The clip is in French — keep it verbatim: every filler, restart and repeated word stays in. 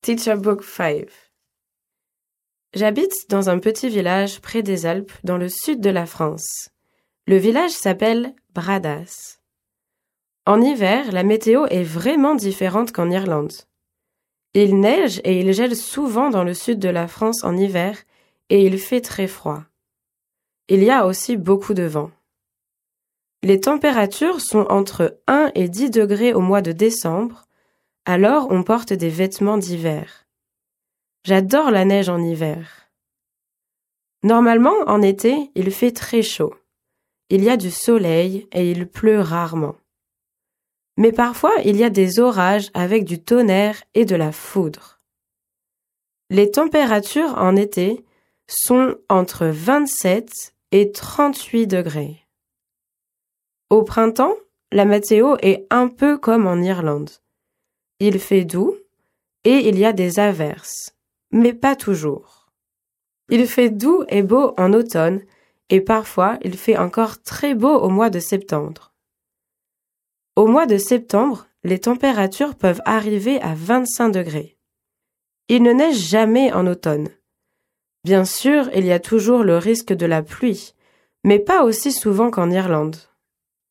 Teacher Book cinq. J'habite dans un petit village près des Alpes, dans le sud de la France. Le village s'appelle Bradas. En hiver, la météo est vraiment différente qu'en Irlande. Il neige et il gèle souvent dans le sud de la France en hiver et il fait très froid. Il y a aussi beaucoup de vent. Les températures sont entre un et dix degrés au mois de décembre, alors on porte des vêtements d'hiver. J'adore la neige en hiver. Normalement, en été, il fait très chaud. Il y a du soleil et il pleut rarement. Mais parfois, il y a des orages avec du tonnerre et de la foudre. Les températures en été sont entre vingt-sept et trente-huit degrés. Au printemps, la météo est un peu comme en Irlande. Il fait doux et il y a des averses, mais pas toujours. Il fait doux et beau en automne et parfois il fait encore très beau au mois de septembre. Au mois de septembre, les températures peuvent arriver à vingt-cinq degrés. Il ne neige jamais en automne. Bien sûr, il y a toujours le risque de la pluie, mais pas aussi souvent qu'en Irlande.